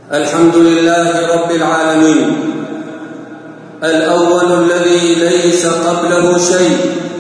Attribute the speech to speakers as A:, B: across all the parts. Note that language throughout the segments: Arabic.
A: الحمد لله رب العالمين، الأول الذي ليس قبله شيء،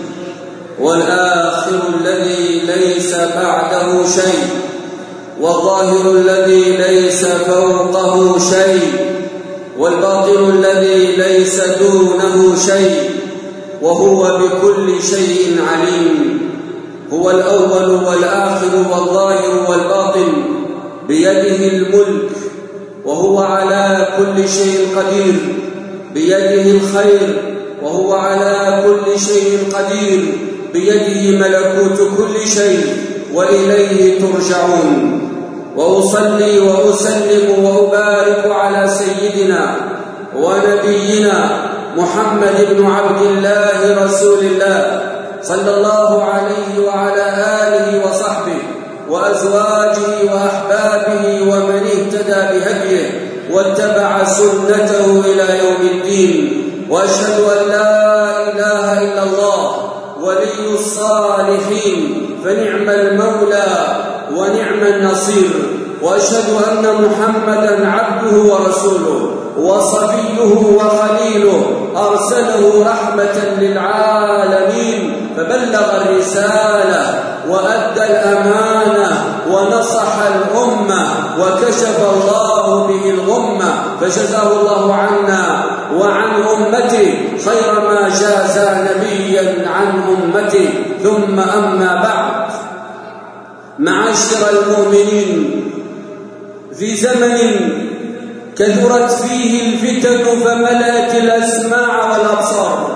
A: والآخر الذي ليس بعده شيء، والظاهر الذي ليس فوقه شيء، والباطن الذي ليس دونه شيء، وهو بكل شيء عليم. هو الأول والآخر والظاهر والباطن، بيده الملك، وهو على كل شيء قدير، بيده الخير، وهو على كل شيء قدير، بيده ملكوت كل شيء، وإليه ترجعون. وأصلي وأسلم وأبارك على سيدنا ونبينا محمد بن عبد الله رسول الله، صلى الله عليه وعلى آله وصحبه وأزواجه وأحبابه ومن اهتدى بهديه واتبع سنته إلى يوم الدين. وأشهد أن لا إله إلا الله ولي الصالحين، فنعم المولى ونعم النصير. وأشهد أن محمدًا عبده ورسوله وصفيه وخليله، أرسله رحمة للعالمين، فبلغ الرسالة وأدى الأمانة ونصح الأمة، وكشف الله به الغمة، فجزاه الله عنا وعن أمته خير ما جاز نبيا عن أمته. ثم أما بعد، معاشر المؤمنين، في زمن كثرت فيه الفتن فملأت الأسماع والأبصار،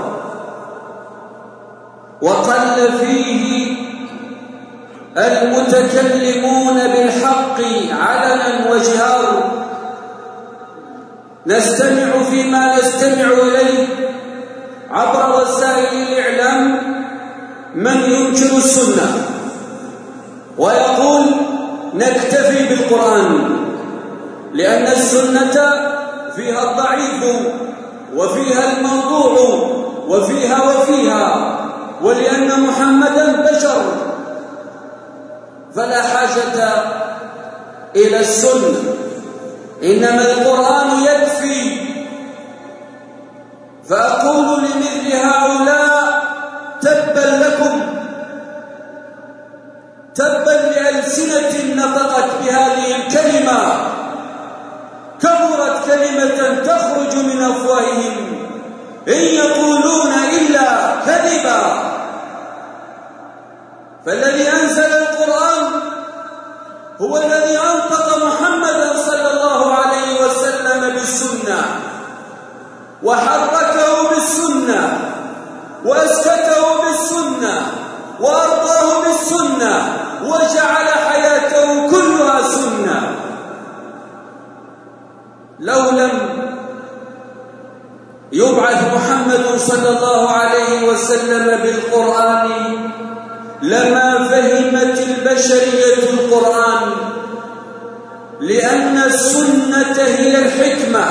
A: وقل فيه المتكلمون بالحق علنا وجهارا، نستمع فيما نستمع إليه عبر وسائل الإعلام من ينكر السنة ويقول نكتفي بالقرآن، لأن السنة فيها الضعيف وفيها الموضوع وفيها، ولأن محمدًا بشر فلا حاجة إلى السنة، إنما القرآن يكفي. فأقول لمثل هؤلاء تبا لكم، تبا لألسنة نطقت بهذه الكلمة، كبرت كلمة تخرج من أفواههم، إن يقولون إلا كذبا. فالذي أنزل القرآن هو الذي أنطق محمدا صلى الله عليه وسلم بالسنة، وحركه بالسنة، وأسكته بالسنة، وأرضاه بالسنة، وجعل حياته كلها سنة. لو لم يبعث محمد صلى الله عليه وسلم بالقرآن لما فهمت البشرية القرآن، لأن السنة هي الحكمة،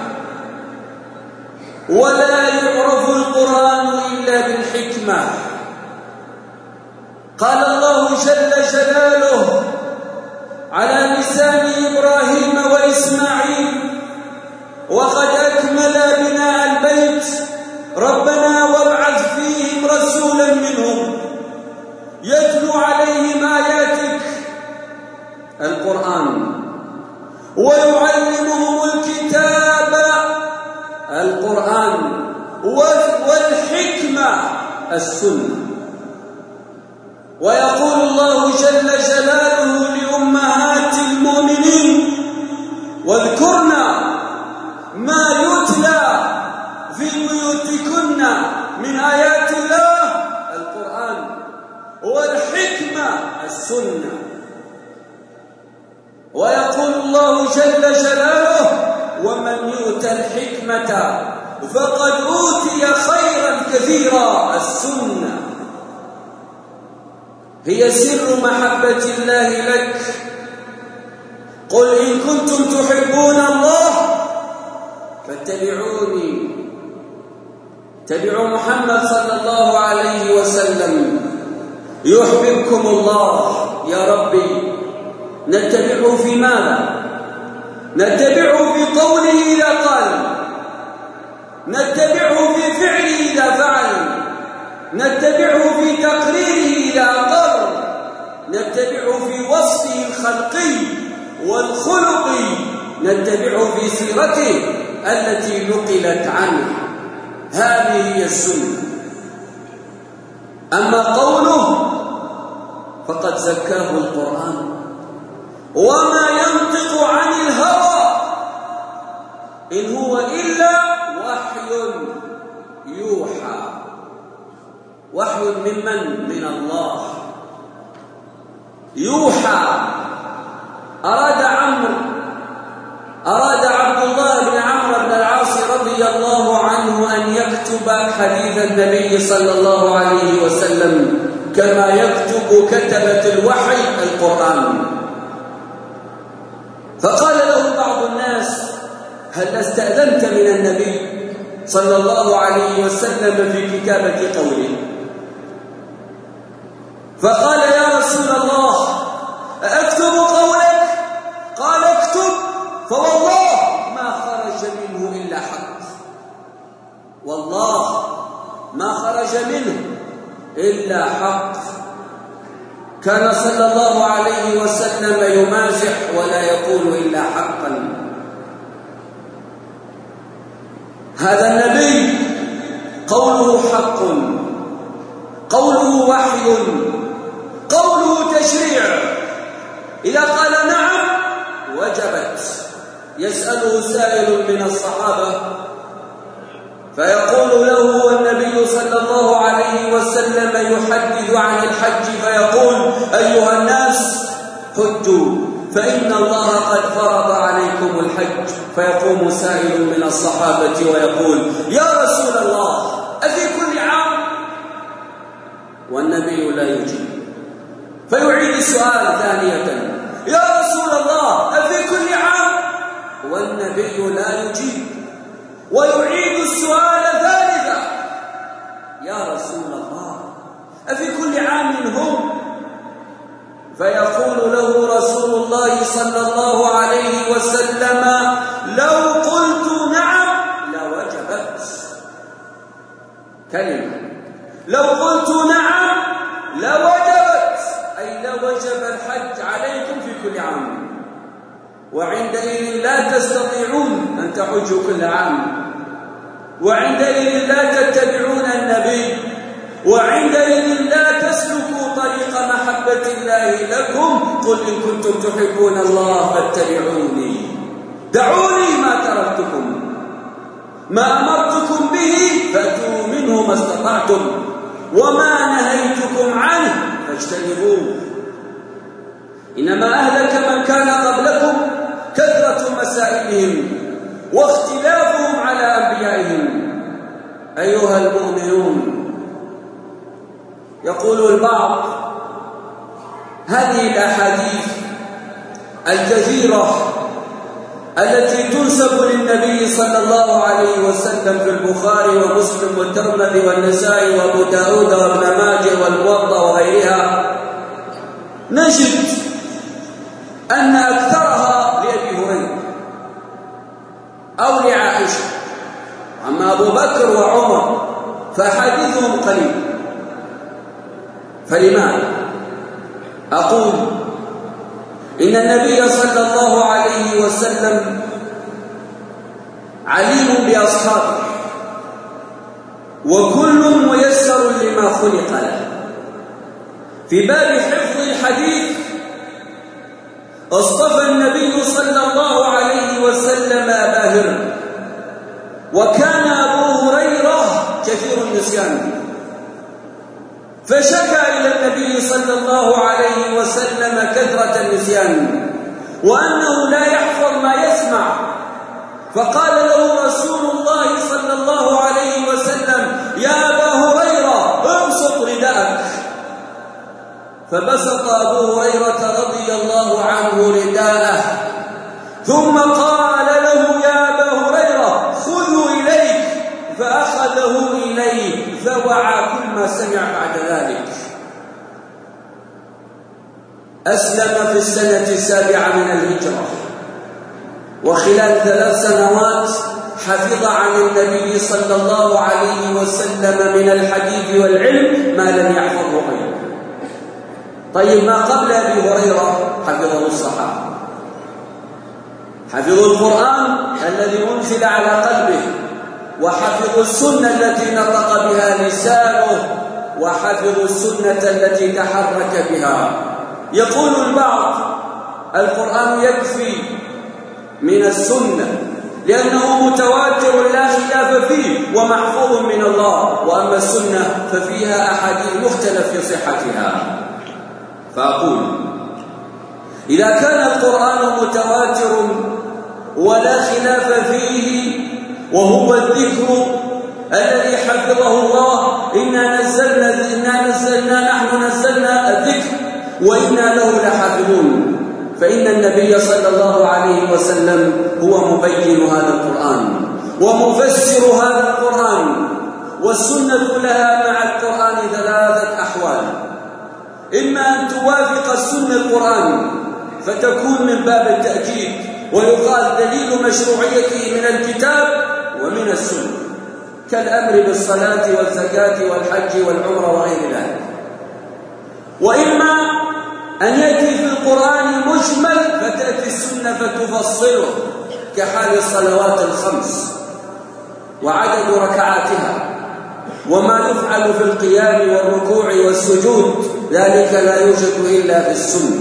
A: ولا يعرف القرآن إلا بالحكمة. قال الله جل جلاله على لسان إبراهيم وإسماعيل: وقد أكمل بناء البيت ربنا وابعث فيهم رسولا منهم يتلو عليهم آياتك، القرآن، ويعلمهم الكتاب، القرآن، والحكمة، السنة. ويقول الله جل جلاله لأمهات المؤمنين: واذكرنا ما يتلى في بيوتكن من آيات الله، القرآن، والحكمة، السنة. ويقول الله جل جلاله: ومن يؤت الحكمة فقد أوتي خيرا كثيرا، السنة. هي سر محبة الله لك. قل إن كنتم تحبون الله فاتبعوني، اتبعوا محمد صلى الله عليه وسلم يحببكم الله. يا ربي، نتبعه في ماذا؟ نتبعه في قوله إذا قال، نتبعه في فعله إذا فعل، نتبعه في تقريره إذا أقر، نتبعه في وصفه الخلقي والخلقي، نتبعه في سيرته التي نقلت عنه. هذه هي السنة. أما قوله فقد زكاه القرآن، وما ينطق عن الهوى إن هو إلا وحي يوحى. وحي ممن؟ من الله. يوحى. أراد عبد الله بن عمرو بن العاص رضي الله عنه أن يكتب حديث النبي صلى الله عليه وسلم كما يكتب كتبة الوحي القرآن، فقال له بعض الناس: هل استأذنت من النبي صلى الله عليه وسلم في كتابة قوله؟ فقال: يا رسول الله، أكتب قولك؟ قال: اكتب، فوالله ما خرج منه إلا حق. والله ما خرج منه إلا حق. كان صلى الله عليه وسلم يمازح ولا يقول إلا حقا. هذا النبي قوله حق، قوله وحي، قوله تشريع. إذا قال نعم وجبت. يسأله سائل من الصحابة فيقول له النبي صلى الله عليه وسلم يحدث عن الحج فيقول: أيها الناس حجوا فإن الله قد فرض عليكم الحج. فيقوم سائل من الصحابة ويقول: يا رسول الله، أفي كل عام؟ والنبي لا يجيب. فيعيد السؤال ثانية: يا رسول الله، أفي كل عام؟ والنبي لا يجيب. ويعيد السؤال ثالثا: يا رسول الله، أفي كل عام هم؟ فيقول له رسول الله صلى الله عليه وسلم: لو قلت نعم لوجبت. كلمة: لو قلت نعم لوجبت، أي لوجب الحج عليكم في كل عام، وعندئذ لا تستطيعون أن تحجوا كل عام، وعندئذ لا تتبعون النبي، وعندئذ لا تسلكوا طريق محبة الله لكم. قل إن كنتم تحبون الله فاتبعوني. دعوني ما تركتكم، ما أمرتكم به فأتوا منه ما استطعتم، وما نهيتكم عنه فاجتنبوه. إنما أهلك من كان قبلكم كثرة مسائلهم واختلافهم على أنبيائهم. أيها المؤمنون، يقول البعض: هذه الأحاديث الكثيرة التي تنسب للنبي صلى الله عليه وسلم في البخاري ومسلم والترمذي والنسائي وابو داود وابن ماجه والموطأ وغيرها، نجد أن أكثرها لأبي هريرة أو لعائشة. أما أبو بكر وعمر فحديثهم قليل. فلماذا؟ أقول إن النبي صلى الله عليه وسلم عليم بأصحابه، وكل ميسر لما خلق له. في باب حفظ الحديث اصطفى النبي صلى الله عليه وسلم أبا هريرة، وكان أبو هريرة كثير النسيان، فشكى إلى النبي صلى الله عليه وسلم كثرة النسيان وأنه لا يحفظ ما يسمع. فقال له رسول الله صلى الله عليه وسلم: يا أبا هريرة، ابسط رداءك. فبسط أبو هريرة رضي الله عنه رداءه، ثم قال له: يا أبا هريرة، خذوا إليك. فأخذه إليه فوعى كل ما سمع بعد ذلك. أسلم في السنة 7 من الهجرة، وخلال 3 سنوات حفظ عن النبي صلى الله عليه وسلم من الحديث والعلم ما لم يحفظه غيره. طيب ما قبل أبي هريرة حفظه الصحابة، حفظوا القرآن الذي أنزل على قلبه، وحفظوا السنة التي نطق بها لسانه، وحفظوا السنة التي تحرك بها. يقول البعض القرآن يكفي من السنة لأنه متواتر لا خلاف فيه ومحفوظ من الله، وأما السنة ففيها أحاديث مختلف في صحتها. فأقول إذا كان القرآن متواتر ولا خلاف فيه وهو الذكر الذي حفظه الله، إنا نحن نزلنا الذكر وإنا له لحافظون، فإن النبي صلى الله عليه وسلم هو مبين هذا القرآن ومفسر هذا القرآن. والسنة لها مع القرآن 3 أحوال: إما أن توافق السنة القرآن فتكون من باب التأكيد ويقال دليل مشروعيته من الكتاب ومن السنة، كالأمر بالصلاة والزكاة والحج والعمرة وغير ذلك. وإما أن يأتي في القرآن مجمل فتأتي السنة فتفصله، كحال الصلوات الخمس وعدد ركعاتها وما يفعل في القيام والركوع والسجود، ذلك لا يوجد إلا في السنة.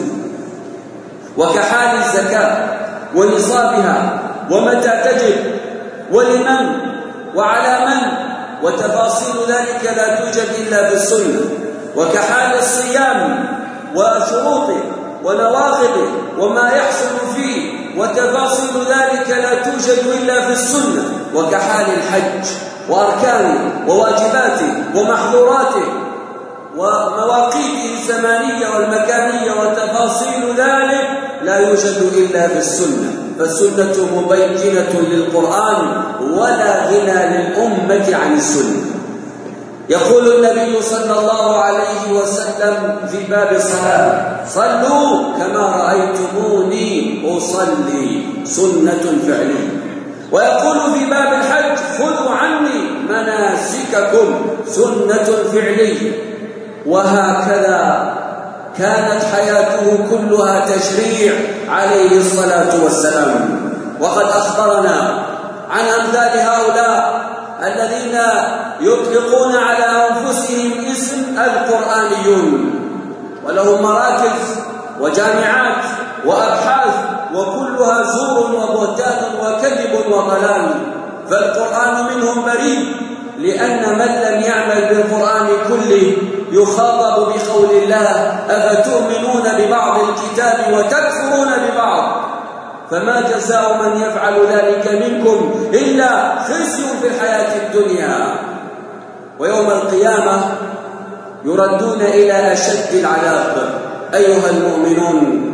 A: وكحال الزكاة ونصابها ومتى تجب ولمن وعلى من، وتفاصيل ذلك لا توجد إلا في السنة. وكحال الصيام وشروطه ونواقضه وما يحصل فيه، وتفاصيل ذلك لا توجد إلا في السنة. وكحال الحج وأركانه وواجباته ومحظوراته ومواقيته الزمانية والمكانية، وتفاصيل ذلك لا يوجد إلا في السنة. فالسنة مبينة للقرآن ولا غنى للأمة عن السنة. يقول النبي صلى الله عليه وسلم في باب الصلاة: صلوا كما رأيتموني أصلي، سنة فعلية. ويقول في باب الحج: خذوا عني مناسككم، سنة فعلية. وهكذا كانت حياته كلها تشريع عليه الصلاة والسلام. وقد أخبرنا عن أمثال هؤلاء الذين يطلقون على أنفسهم اسم القرآنيون، ولهم مراكز وجامعات وأبحاث، وكلها زور وبهتان وكذب وضلال. فالقرآن منهم بريء، لأن من لم يعمل بالقرآن كله يخاطب بقول الله: أفتؤمنون ببعض الكتاب وتكفرون ببعض، فما جزاء من يفعل ذلك منكم إلا خزي في الحياة الدنيا، ويوم القيامة يردون إلى أشد العذاب. أيها المؤمنون،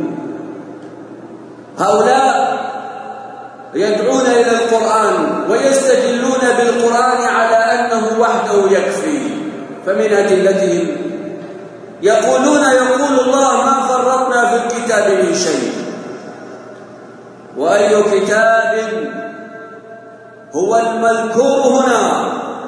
A: هؤلاء يدعون إلى القرآن ويستدلون بالقرآن على أنه وحده يكفي. فمن أدلتهم يقولون: يقول الله ما فرطنا في الكتاب من شيء. وأي كتاب هو المذكور هنا؟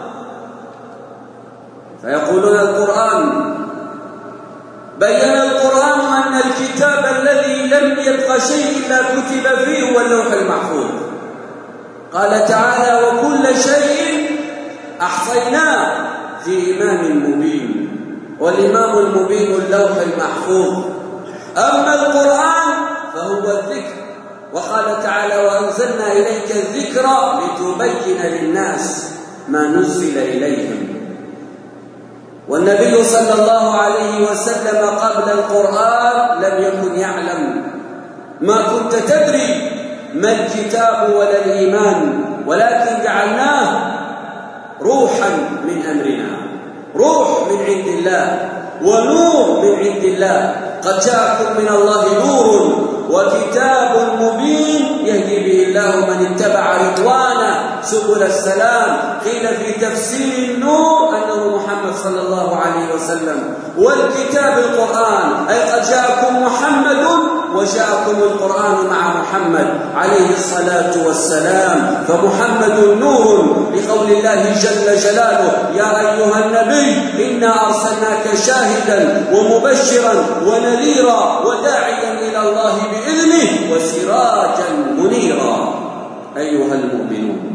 A: فيقولون القرآن. بين القرآن أن الكتاب الذي لم يبق شيء إلا كتب فيه هو اللوح المحفوظ. قال تعالى: وكل شيء أحصيناه في إمام مبين. والإمام المبين اللوح المحفوظ. أما القرآن فهو الذكر، وقال تعالى: وأنزلنا إليك الذكر لتبين للناس ما نزل إليهم. والنبي صلى الله عليه وسلم قبل القرآن لم يكن يعلم. ما كنت تدري ما الكتاب ولا الإيمان، ولكن جعلناه روحا من أمرنا، روح من عند الله ونور من عند الله. قد جاءكم من الله نور وكتاب مبين يهدي به الله من اتبع رضوانه سبل السلام. قيل في تفسير النور أنه محمد صلى الله عليه وسلم، والكتاب القرآن، أي قد جاءكم محمد وجاءكم القرآن مع محمد عليه الصلاة والسلام. فمحمد نور لقول الله جل جلاله: يا أيها النبي إنا أرسلناك شاهدا ومبشرا ونذيرا وداعيا إلى الله بإذنه وسراجا منيرا. أيها المؤمنون،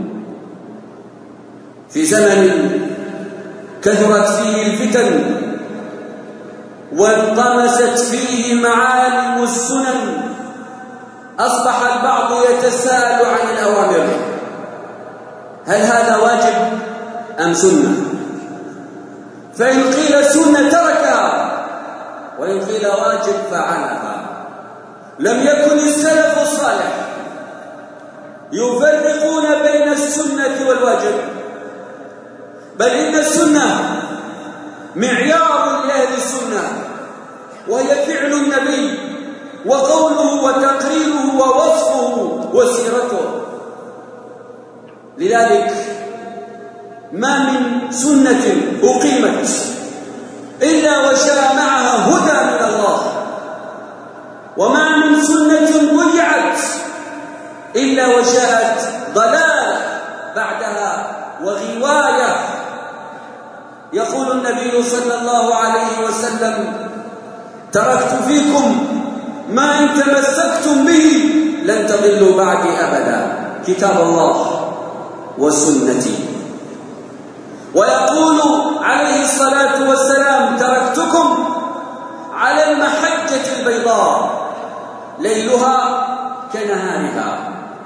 A: في زمن كثرت فيه الفتن وانطمست فيه معالم السنن، أصبح البعض يتساءل عن الأوامر: هل هذا واجب أم سنة؟ فإن قيل سنة تركها، وإن قيل واجب فعلها. لم يكن السلف الصالح يفرقون بين السنة والواجب، بل إن السنة معيار لأهل السنة، وهي فعل النبي وقوله وتقريره ووصفه وسيرته. لذلك ما من سنة أقيمت إلا وجاء معها هدى من الله، وما من سنة ضيعت إلا وجاءت ضلال بعدها وغواية. يقول النبي صلى الله عليه وسلم: تركت فيكم ما إن تمسكتم به لن تضلوا بعدي أبدا، كتاب الله وسنتي. ويقول عليه الصلاة والسلام: تركتكم على المحجة البيضاء ليلها كنهارها،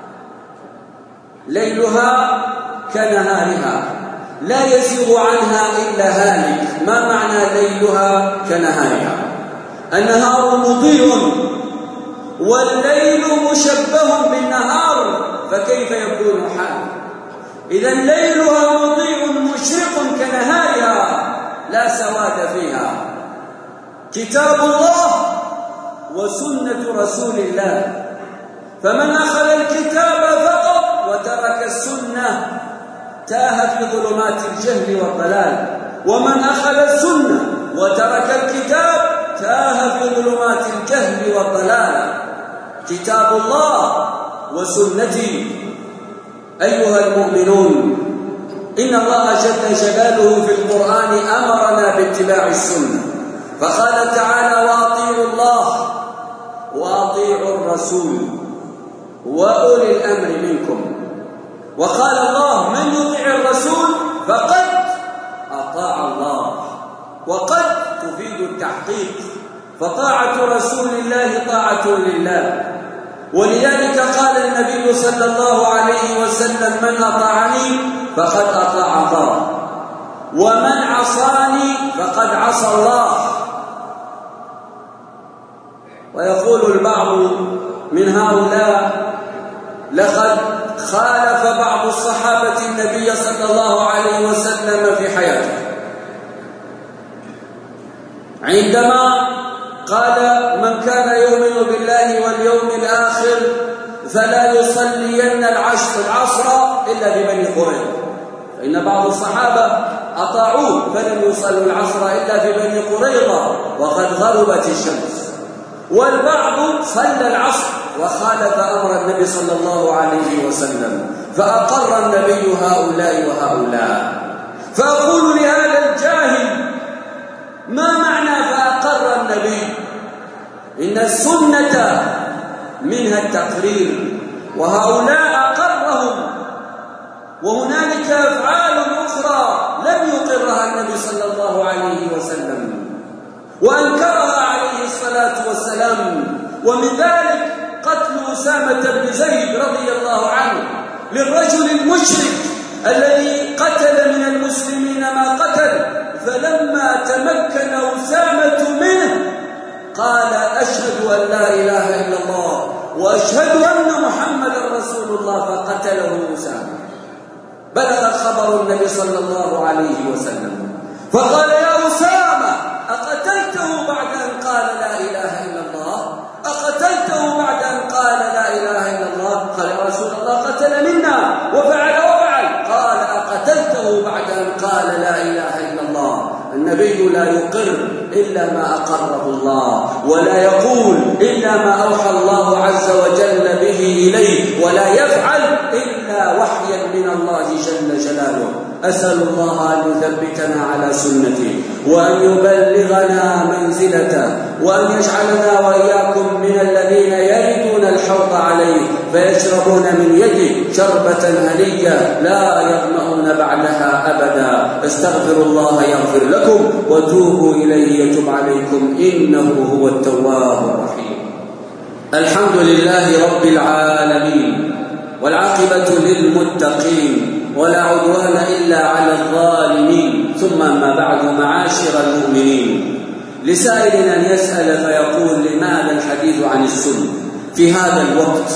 A: ليلها كنهارها لا يزيغ عنها إلا هالك. ما معنى ليلها كنهارها؟ النهار مضيء والليل مشبه بالنهار، فكيف يكون حال؟ إذن ليلها مضيء مشرق كنهارها لا سواد فيها، كتاب الله وسنة رسول الله. فمن أخذ الكتاب فقط وترك السنة تاه في ظلمات الجهل والضلال، ومن أخذ السنة وترك الكتاب تاه في ظلمات الجهل والضلال. كتاب الله وسنتي. أيها المؤمنون، إن الله جل جلاله في القرآن أمرنا باتباع السنة، فقال تعالى: وأطيعوا الله وأطيعوا الرسول وأولي الأمر منكم. وقال الله: من يطيع الرسول فقد أطاع الله. وقد تفيد التحقيق، فطاعة رسول الله طاعة لله. ولذلك قال النبي صلى الله عليه وسلم: من أطاعني فقد أطاع الله، ومن عصاني فقد عصى الله. ويقول البعض من هؤلاء: لقد خالف بعض الصحابة النبي صلى الله عليه وسلم في حياته، عندما قال: من كان يؤمن بالله واليوم الآخر فلا يصلين العصر إلا ببني قريظة. فإن بعض الصحابة أطاعوه فلم يصلوا العصر إلا في بني قريظة وقد غربت الشمس، والبعض صلى العصر وخالف أمر النبي صلى الله عليه وسلم، فأقر النبي هؤلاء وهؤلاء. فأقول لهذا الجاهل: ما معنى فأقر النبي؟ إن السنة منها التقرير، وهؤلاء أقرهم، وهنالك أفعال أخرى لم يقرها النبي صلى الله عليه وسلم وأنكرها عليه الصلاة والسلام. ومن ذلك قتل أسامة بن زيد رضي الله عنه للرجل المشرك الذي قتل من المسلمين ما قتل، فلما تمكن أسامة منه قال: أشهد أن لا إله إلا الله وأشهد أن محمدا رسول الله، فقتله أسامة. بلغ الخبر النبي صلى الله عليه وسلم، فقال: يا أسامة، أقتلته بعد أن قال لا إله إلا الله؟ أقتلته بعد أن قال لا إله إلا الله؟ قال: يا رسول الله، قتل منا وفعل وفعل. قال: أقتلته بعد أن قال لا إله إلا الله؟ النبي لا يقر إلا ما أقره الله، ولا يقول إلا ما أوحى الله عز وجل به إليه، ولا يفعل إلا وحيا من الله جل جلاله. أسأل الله أن يثبتنا على سنته، وأن يبلغنا منزلته، وأن يجعلنا وإياكم من الذين يردون الحوض عليه فيشربون من يده شربة هنية لا يظمأون بعدها أبدا. استغفروا الله يغفر لكم، وتوبوا إليه يتوب عليكم، إنه هو التواب الرحيم. الحمد لله رب العالمين، والعاقبة للمتقين، ولا عدوان إلا على الظالمين. ثم أما بعد، معاشر المؤمنين، لسائل أن يسأل فيقول: لماذا الحديث عن السنة في هذا الوقت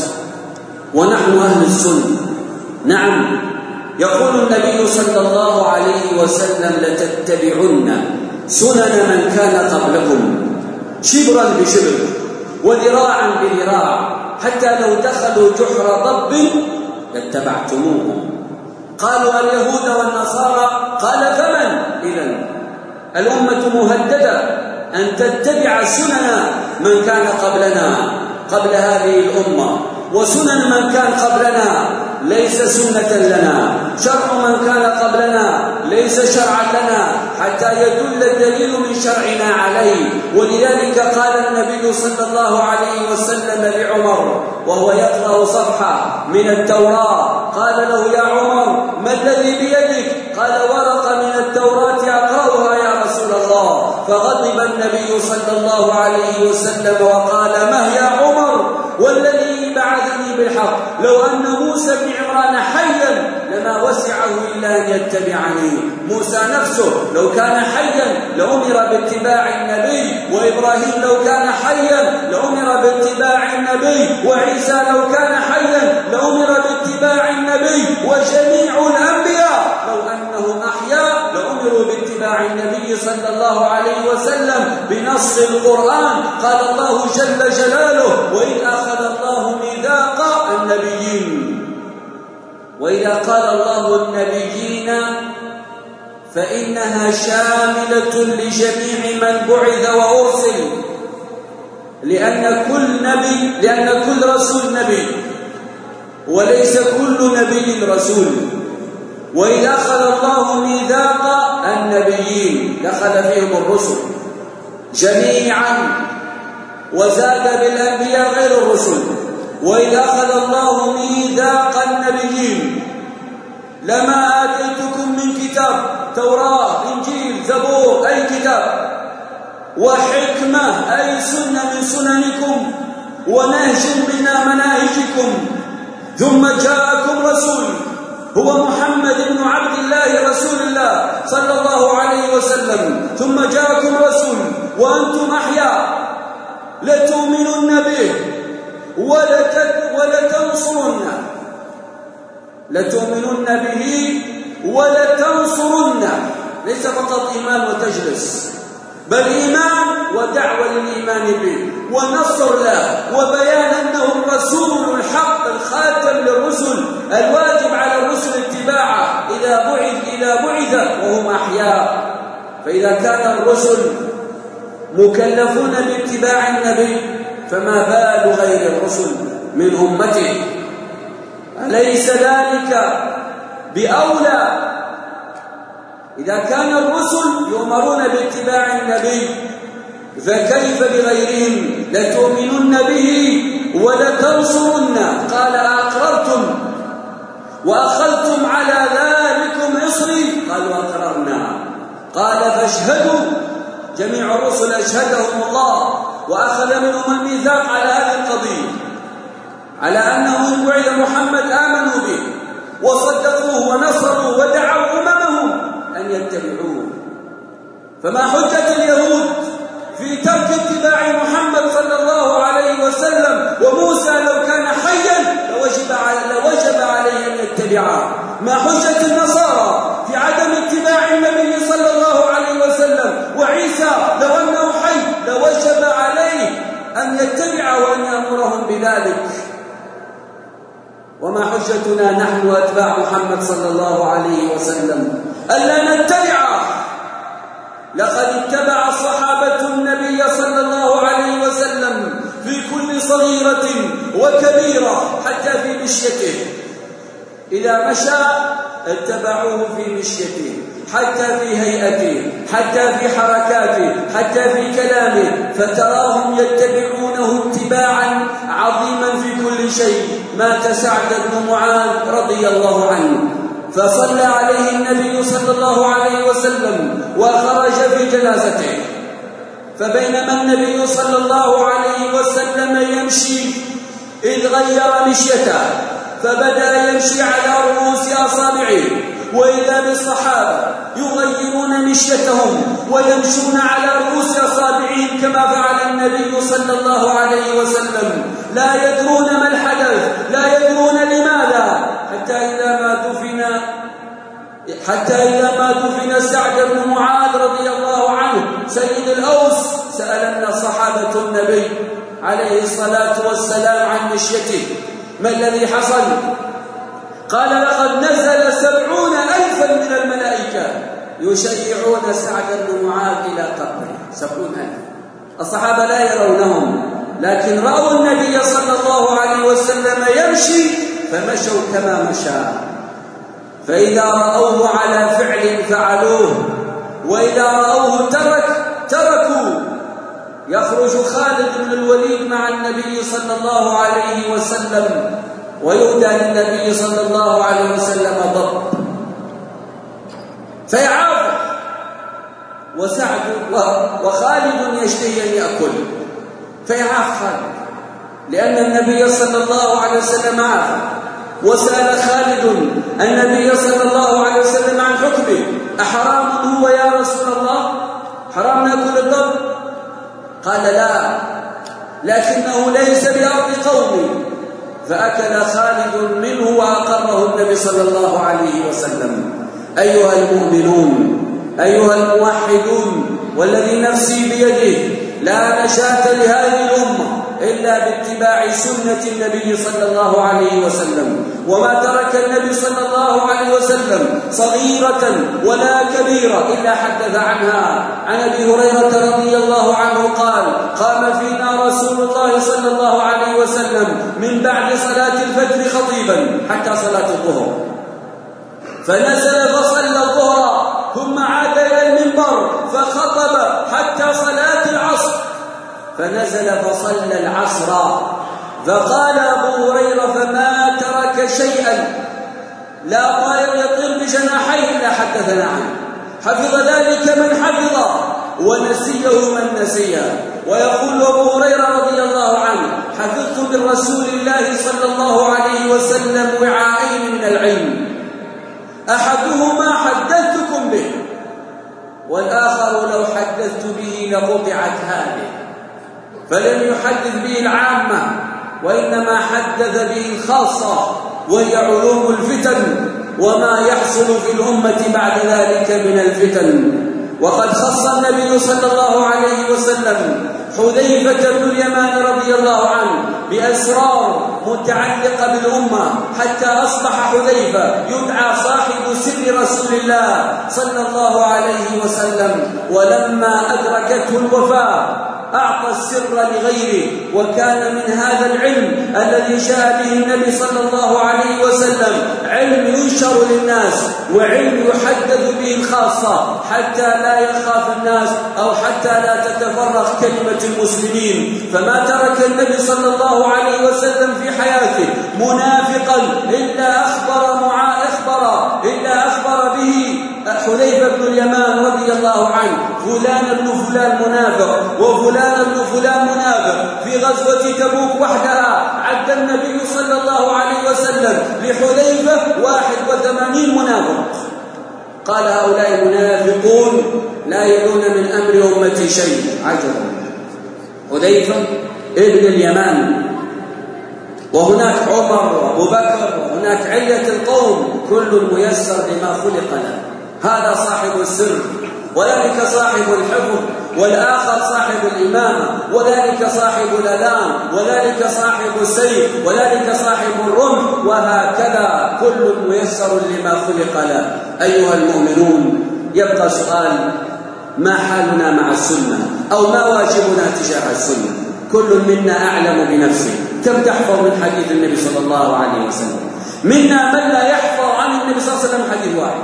A: ونحن أهل السنة؟ نعم، يقول النبي صلى الله عليه وسلم: لتتبعن سنن من كان قبلكم شبرا بشبر وذراعا بذراع، حتى لو دخلوا جحر ضب لاتبعتموهم. قالوا: اليهود والنصارى. قال: فمن؟ إذن الأمة مهددة أن تتبع سنن من كان قبلنا قبل هذه الأمة، وسنن من كان قبلنا ليس سنة لنا، شرع من كان قبلنا ليس شرعا لنا، حتى يدل الدليل من شرعنا عليه. ولذلك قال النبي صلى الله عليه وسلم لعمر وهو يقرأ صفحة من التوراة، قال له: يا عمر، ما الذي بيدك؟ قال: ورقة من التوراة أقرأها يا رسول الله. فغضب النبي صلى الله عليه وسلم وقال: ما يا عمر، والذي بعثني بالحق، لو أن موسى بن عمران حيا لما وسعه إلا أن يتبعني. موسى نفسه لو كان حيا لأمر باتباع النبي، وإبراهيم لو كان حيا لأمر باتباع النبي، وعيسى لو كان حيا لأمر باتباع النبي، وجميع الأنبياء لو أنهم أحياء لأمروا باتباع النبي صلى الله عليه وسلم بنص القرآن. قال الله جل جلاله: وإذ أخذ الله ميثاق النبيين. وإذا قال الله النبيين فإنها شاملة لجميع من بعث وأرسل، لأن كل رسول نبي، وليس كل نبي رسول. وإذا أخذ الله ميثاق النبيين دخل فيهم الرسل جميعا، وزاد بالأنبياء غير الرسل. وإذا أخذ الله ميثاق النبيين لما آتيتكم من كتاب، توراة، إنجيل، زبور، أي كتاب، وحكمة أي سنة من سننكم، ونهج من مناهجكم، ثم جاءكم رسول هو محمد بن عبد الله رسول الله صلى الله عليه وسلم، ثم جاءكم رسول وأنتم أحياء، لتؤمنن به ولتنصرنه، لتؤمنن به ولتنصرنه. ليس فقط إيمان وتجلس، بل إيمان ودعوة للإيمان به، ونصر له، وبيان أنه الرسول الحق الخاتم للرسل، الواجب على الرسل اتباعه إذا بعث وهم أحياء. فإذا كان الرسل مكلفون باتباع النبي، فما بال غير الرسل من أمته؟ أليس ذلك بأولى؟ إذا كان الرسل يؤمرون باتباع النبي، فكيف بغيرهم؟ لتؤمنن به ولتنصرنه. قال: أقررتم وأخذتم على ذلكم إصري؟ قالوا: أقررنا. قال: فاشهدوا. جميع الرسل أشهدهم الله وأخذ منهم الميثاق على هذه القضية، على أنه إن بعث محمد آمنوا به وصدقوه ونصروا ودعوا أممهم أن يتبعوه. فما حجة اليهود في ترك اتباع محمد صلى الله عليه وسلم؟ وموسى لو كان حيا لوجب عليه أن يتبعه. ما حجة النصارى في عدم اتباع النبي صلى الله عليه وسلم؟ وعيسى لو أنه حي لوجب عليه أن يتبعه وأن يأمرهم بذلك. وما حجتنا نحن أتباع محمد صلى الله عليه وسلم؟ ألا نتبعه، لقد اتبع الصحابة النبي صلى الله عليه وسلم في كل صغيرة وكبيرة، حتى في مشيته إذا مشى اتبعوه في مشيته، حتى في هيئته، حتى في حركاته، حتى في كلامه، فتراهم يتبعونه اتباعا عظيما في كل شيء. مات سعد بن معاذ رضي الله عنه، فصلى عليه النبي صلى الله عليه وسلم وخرج في جنازته، فبينما النبي صلى الله عليه وسلم يمشي إذ غير مشيته، فبدأ يمشي على رؤوس أصابعه، وإذا بالصحابة يغيرون مشيتهم ويمشون على رؤوس أصابعهم كما فعل النبي صلى الله عليه وسلم، لا يدرون ما الحدث، لا يدرون لماذا، حتى إذا ما دفن سعد بن معاذ رضي الله عنه سيد الأوس، سألنا صحابة النبي عليه الصلاة والسلام عن مشيته، ما الذي حصل؟ قال لقد نزل 70,000 من الملائكة يشيعون سعد بن معاذ إلى قبره. 70,000. الصحابة لا يرونهم، لكن رأوا النبي صلى الله عليه وسلم يمشي فمشوا كما مشى، فإذا رأوه على فعل فعلوه، وإذا رأوه تركوا. يخرج خالد بن الوليد مع النبي صلى الله عليه وسلم ويهدى للنبي صلى الله عليه وسلم ضب فيعافر، وسعد وخالد يشتهي أن يأكل فيعاف خالد، لأن النبي صلى الله عليه وسلم عافى. وسأل خالد النبي صلى الله عليه وسلم عن حكمه، أحرام هو يا رسول الله؟ حرام نأكل الضب؟ قال لا، لكنه ليس بأرض قومي. فأكل خالد منه وأقره النبي صلى الله عليه وسلم. أيها المؤمنون، أيها الموحدون، والذي نفسي بيده، لا نجاة لهذه الأمة إلا باتباع سنة النبي صلى الله عليه وسلم. وما ترك النبي صلى الله عليه وسلم صغيرة ولا كبيرة إلا حدث عنها. عن أبي هريرة رضي الله عنه قال: قام فينا رسول الله صلى الله عليه وسلم من بعد صلاة الفجر خطيبا حتى صلاة الظهر، فنزل فصلى الظهر ثم عاد إلى المنبر فخطب حتى صلاة العصر، فنزل فصلى العصر. فقال أبو هريرة: فما ترك شيئا، لا طائر يطير بجناحيه إلا حدثنا عنه، حفظ ذلك من حفظ ونسيه من نسيه. ويقول أبو هريرة رضي الله عنه: حفظت من رسول الله صلى الله عليه وسلم وعاءين من العلم، أحدهما حدثتكم به، والآخر لو حدثت به لقطعت هذه. فلم يحدث به العامة، وإنما حدث به الخاصة، وهي علوم الفتن وما يحصل في الأمة بعد ذلك من الفتن. وقد خص النبي صلى الله عليه وسلم حذيفة بن اليمان رضي الله عنه بأسرار متعلقة بالأمة، حتى أصبح حذيفة يدعى صاحب سر رسول الله صلى الله عليه وسلم. ولما أدركته الوفاة أعطى السر لغيره، وكان من هذا العلم الذي جاء به النبي صلى الله عليه وسلم علم ينشر للناس، وعلم يحدث به الخاصة، حتى لا يخاف الناس أو حتى لا تتفرق كلمة المسلمين. فما ترك النبي صلى الله عليه وسلم في حياته منافقا إلا أخبر به حذيفة بن اليمان رضي الله عنه: فلان ابن فلان منافق، وفلان ابن فلان منافق. في غزوة تبوك وحدها عد النبي صلى الله عليه وسلم لحذيفة 81 منافق، قال: هؤلاء منافقون لا يدون من أمر أمتي شيء. عجبا، حذيفة ابن اليمان، وهناك عمر وأبو بكر، وهناك علة القوم، كل ميسر لما خلق له. هذا صاحب السر، وذلك صاحب الحفظ، والآخر صاحب الإمامة، وذلك صاحب الألام، وذلك صاحب السيف، وذلك صاحب الرمح، وهكذا كل ميسر لما خلق له. أيها المؤمنون، يبقى سؤال: ما حالنا مع السنة أو ما واجبنا تجاه السنة؟ كل منا أعلم بنفسه. كم تحفظ من حديث النبي صلى الله عليه وسلم؟ منا من لا يحفظ عن النبي صلى الله عليه وسلم حديث واحد،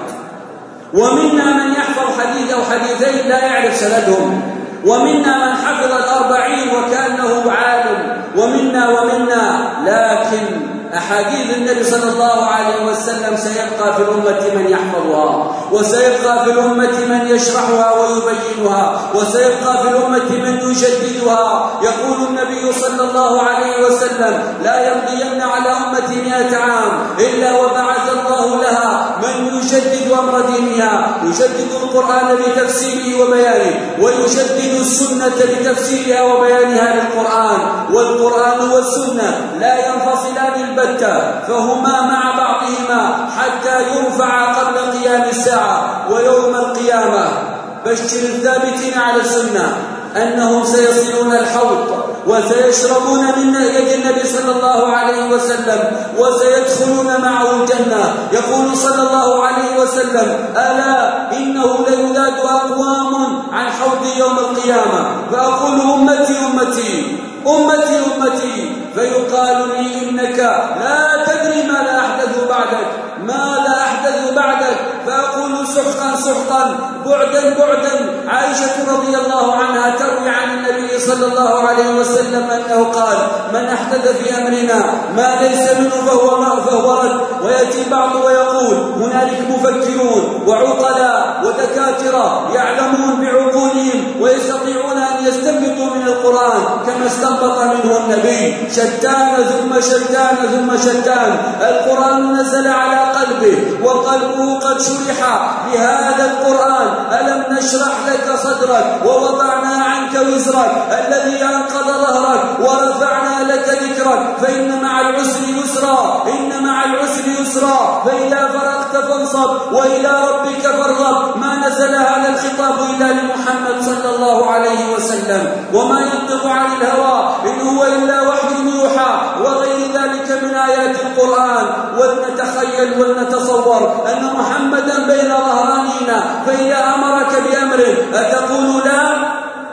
A: ومنا من يحفظ حديث أو حديثين لا يعرف سندهم، ومنا من حفظ 40 وكأنه عالم، ومنا لكن أحاديث النبي صلى الله عليه وسلم سيبقى في الأمة من يحفظها، وسيبقى في الأمة من يشرحها ويبينها، وسيبقى في الأمة من يجددها. يقول النبي صلى الله عليه وسلم: لا يمضين على أمة 100 عام إلا وبعث الله لها من يجدد أمر دينها، يجدد القرآن بتفسيره وبيانه، ويجدد السنة بتفسيرها وبيانها للقرآن. والقرآن والسنة لا ينفصلان البتة، فهما مع بعضهما حتى يرفع قبل قيام الساعة ويوم القيامة. بشر الثابتين على السنة أنهم سيصلون الحوض وسيشربون من يد النبي صلى الله عليه وسلم وسيدخلون معه الجنة. يقول صلى الله عليه وسلم: ألا إنه ليناد أقوام عن حوض يوم القيامة فأقول أمتي أمتي أمتي أمتي، فيقال لي: إنك لا تدري ما لا أحدث بعدك، ما لا أحدث بعدك، فأقول: سحقا سحقا، بعدا بعدا. عائشة رضي الله عنها تروي عن النبي صلى الله عليه وسلم أنه قال: من أحدث في أمرنا ما ليس منه فهو رد. ويأتي بعض ويقول: هنالك مفكرون وعقلاء ودكاترة يعلمون بعقولهم ويستطيعون أن يستنبطوا من القرآن كما استنبط منه النبي. شتان ثم شتان ثم شتان. القرآن نزل على قلبه وقلبه قد شرح بهذا القرآن. ألم نشرح لك صدرك ووضعنا عنك وزرك الذي أنقض ظهرك ورفعنا لك ذكرك، فإن مع العسر يسرا، إن مع العسر يسرا، فإذا فرغت فانصب وإلى ربك فارغب. ما نزل هذا الخطاب إلا لمحمد صلى الله عليه وسلم، وما ينطق عن الهوى إن هو إلا وحي يوحى، وغير ذلك من آيات القرآن. ولنتخيل ولنتصور أن محمدا بين ظهرانينا، فإذا أمرك بأمر أتقول لا؟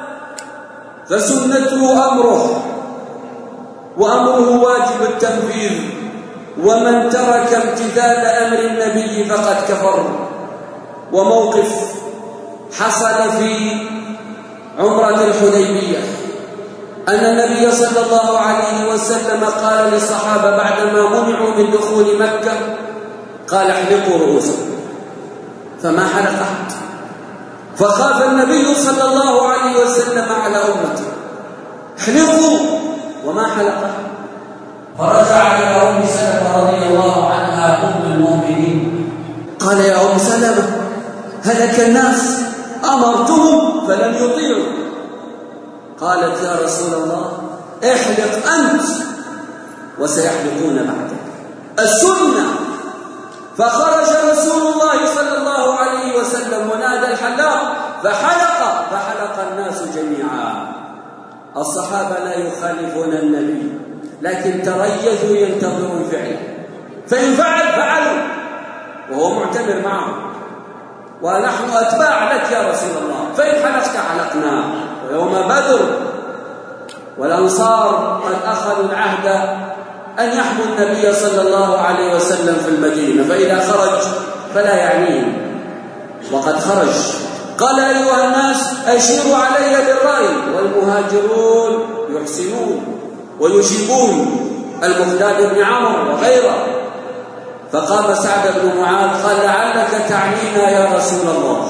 A: فسنته أمره، وأمره واجب التنفيذ. ومن ترك امتثال أمر النبي فقد كفر. وموقف حصل في عمرة الحديبية أن النبي صلى الله عليه وسلم قال للصحابة بعدما منعوا من دخول مكة، قال: احلقوا رؤوسكم، فما حلق أحد. فخاف النبي صلى الله عليه وسلم على أمته: احلقوا، وما حلق أحد. فرجع إلى أم سلمة رضي الله عنها أم المؤمنين، قال: يا أم سلمة، هلك الناس، أمرتهم فلم يطيعوا. قالت: يا رسول الله، احلق أنت وسيحلقون بعدك، السنة. فخرج رسول الله صلى الله عليه وسلم ونادى الحلاق فحلق الناس جميعا. الصحابة لا يخالفون النبي، لكن تريثوا ينتظرون فعله، فإن فعلوا وهو معتمر معهم، ونحن أتباع لك يا رسول الله، فإن حلقت حلقنا. ويوم بدر والأنصار قد أخذوا العهد أن يحموا النبي صلى الله عليه وسلم في المدينة، فإذا خرج فلا يعنيهم، وقد خرج. قال: أيها الناس، أشيروا علي بالرأي. والمهاجرون يحسنون ويجيبون، المقداد بن عمرو وغيره. فقام سعد بن معاذ قال: لعلك تعنينا يا رسول الله،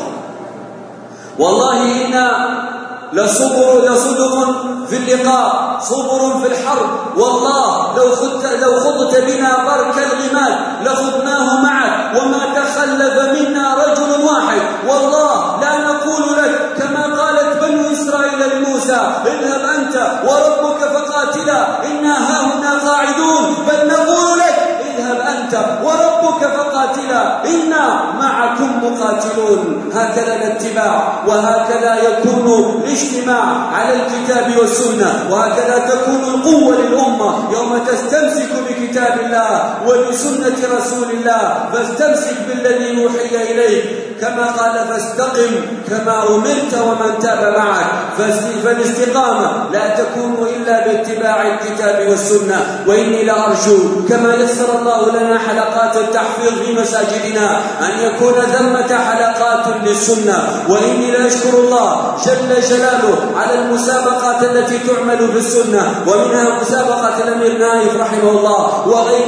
A: والله إنا لصدق في اللقاء، صبر في الحرب، والله لو خضت بنا برك الغماد لخضناه معك، وما تخلف منا رجل واحد، والله لا نقول لك كما قالت بنو إسرائيل لموسى: اذهب أنت وربك فقاتلا إنا هاهنا قاعدون، بل نقول لك: اذهب أنت وربك ربك فقاتلا إنا معكم مقاتلون. هكذا الاتباع، وهكذا يكون الاجتماع على الكتاب والسنة، وهكذا تكون القوة للأمة يوم تستمسك بكتاب الله وبسنة رسول الله. فاستمسك بالذي يوحي إليك، كما قال فاستقم كما أمرت ومن تاب معك. فالاستقامة لا تكون إلا باتباع الكتاب والسنة. وإني لأرجو كما يسر الله لنا حلقات التحفيظ في مساجدنا أن يكون ثمة حلقات للسنة. وإني لأشكر الله جل جلاله على المسابقات التي تعمل في السنة، ومنها مسابقة الأمير نايف رحمه الله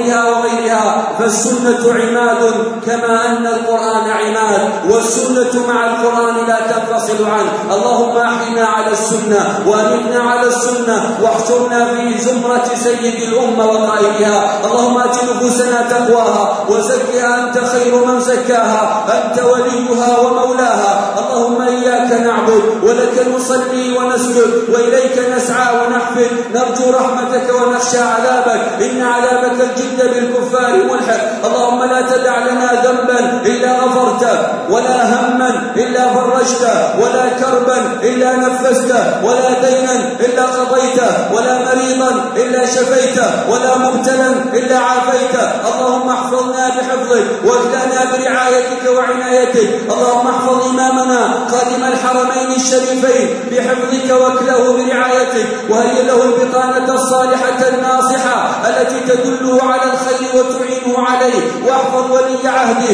A: وغيرها. فالسنة عماد كما أن القرآن عماد، والسنة مع القرآن لا تنفصل عنه. اللهم أحينا على السنة وأمتنا على السنة، واحشرنا في زمرة سيد الأمة وقائدها. اللهم آت نفوسنا تقواها وزكها أنت خير من زكاها، أنت وليها ومولاها. اللهم إياك نعبد ولك نصلي ونسجد وإليك نسعى ونحفد، نرجو رحمتك ونخشى عذابك، إن عذابك الجد بالكفار ملحق. اللهم لا تدع لنا ذنبا إلا غفرته، ولا هما إلا فرجته، ولا كربا إلا نفسته، ولا دينا إلا قضيته، ولا مريضا إلا شفيته، ولا مبتلا إلا عافيته. اللهم احفظنا بحفظك واكلنا برعايتك وعنايتك. اللهم احفظ إمامنا خادم الحرمين الشريفين بحفظك واكله برعايتك، وهيئ له البطانة الصالحة الناصحة التي تدله على الخير وتعينه عليه. واحفظ ولي عهده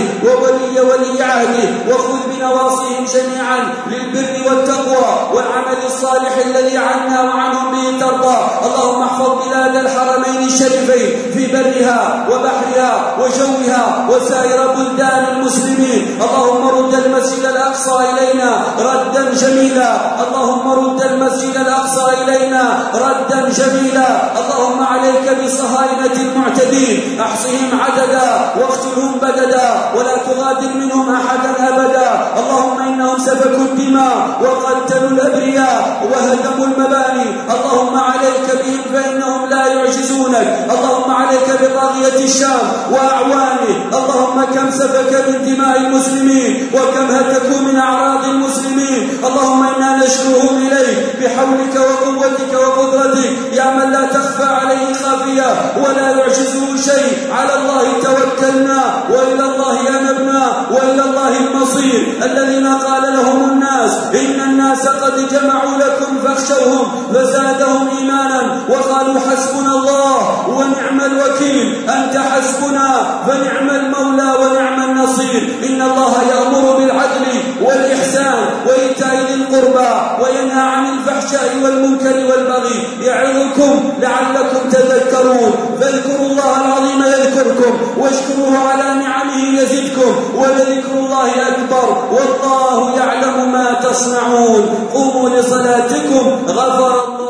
A: وولي عهده، وخذ بنواصيهم جميعا للبر والتقوى والعمل الصالح الذي عنا وعنهم به ترضى. اللهم احفظ بلاد الحرمين الشريفين في برها وبحرها وجوها وسائر بلدان المسلمين. اللهم رد المسجد الأقصى إلينا ردا جميلا، اللهم رد المسجد الأقصى إلينا ردا جميلا. اللهم عليك بصهاينة المعتدين، احصهم عددا واقتلهم بددا ولا تغادر منهم أحدا أبدا. اللهم إنهم سفكوا الدماء وقتلوا الأبرياء وهدموا المباني. اللهم عليك بهم فإنهم لا يعجزونك. اللهم عليك بطاغية الشام وأعوانه. اللهم كم سفك من دماء المسلمين وكم هتكوا من أعراض المسلمين. اللهم إنا نشكوهم إليك بحولك وقوتك وقدرتك، يا من لا تخفى عليه خافية ولا يعجزه شيء. على الله توكلنا وإلى الله أنبنا وإلى الله المصير. الذين قال لهم الناس إن الناس قد جمعوا لكم فاخشوهم فزادهم إيمانا وقالوا حسبنا الله ونعم الوكيل. أنت حسبنا فنعم المولى ونعم النصير. إن الله يأمر بالعدل والإحسان وإيتاء ذي القربى وينهى عن الفحشاء والمنكر والبغي، يعظكم لعلكم تذكرون. فاذكروا الله العظيم يذكركم، واشكروه على نعمه يزدكم، ولذكر الله أكبر، والله يعلم ما تصنعون. قوموا لصلاتكم غفر الله